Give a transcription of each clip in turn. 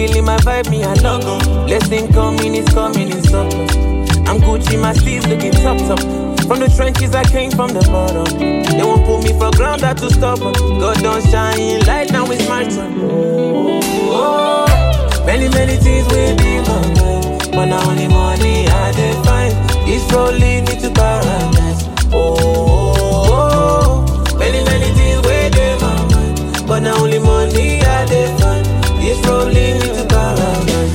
feeling my vibe, me I log on. Blessing coming, it's coming in surplus. I'm Gucci, my sleeves looking top. From the trenches, I came from the bottom. They won't put me for ground, that to stop us. God don't shine light, now it's my turn. Oh, many things will be my mind, but now only money I define. This road lead me to paradise. Oh, many things will be my mind, but now only money I define. This road lead me to paradise.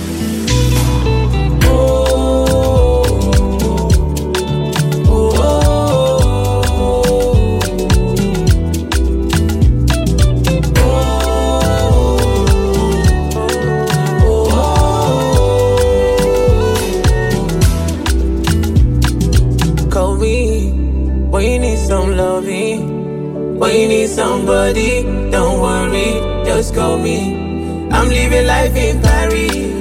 When you need some loving, when you need somebody, don't worry, just call me. I'm living life in Paris.